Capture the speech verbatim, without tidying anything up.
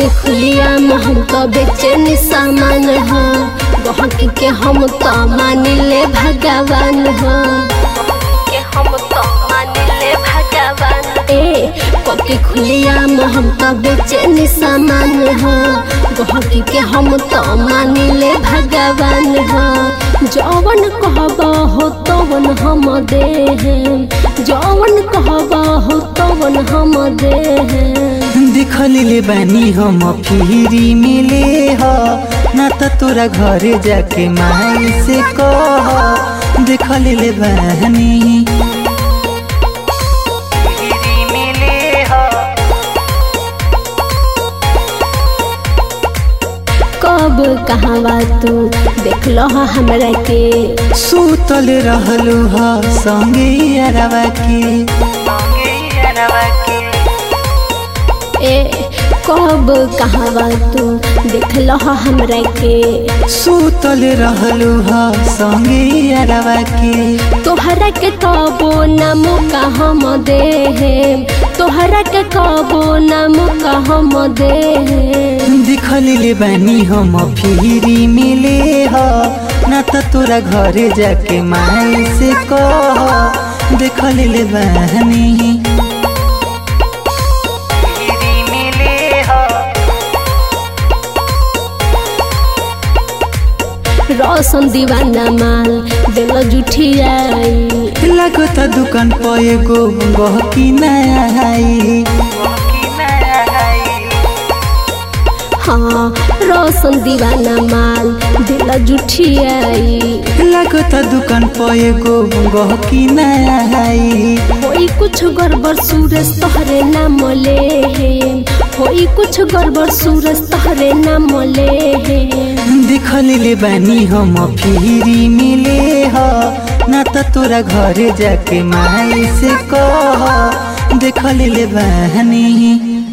के खुलिया हम तो बेचैनी सामान हो गहकी के हम तो मानिले भगवान हो के हम तो मानिले भगवान ए के खुलिया हम तो बेचैनी सामान हो गहकी के हम तो मानिले भगवान हो जौवन कहबा हो तवन हम दे जौवन कहबा हो तवन हम दे दिखले बानी हम फिरी मिले हो ना तो तोरा घरे जाके माई से कह दिखले बानी फिरी मिले हो कब कहवा तू देख लो हमरा के सुतल रहलू ह संगे अरवा के संगे अरवा के ए कब कहवा तू देख लो हमरा के सुतल रहलू ह संगे अरवा के तोहरा के कबो न मौका हम दे तोहरा के कबो न मौका हम दे दिखले बानी हम फिरी मिले हो ना तो तोरा घरे जाके माई से कह दिखले बानी रोशन दीवाना माल दिल जुठियाई लगता दुकान पर एगो गहकी नया आई हाँ रोशन दीवाना माल दिल जुठियाई लगता दुकान पर एगो गहकी नया आई होई कुछ गड़बड़ सूरज तोहरे नाम ले होई कुछ गड़बड़ सूरज तोहरे नाम ले दिखले बानी हम फिरी मिले हो ना तो तोरा घरे जाके माई से कह दिखले बानी।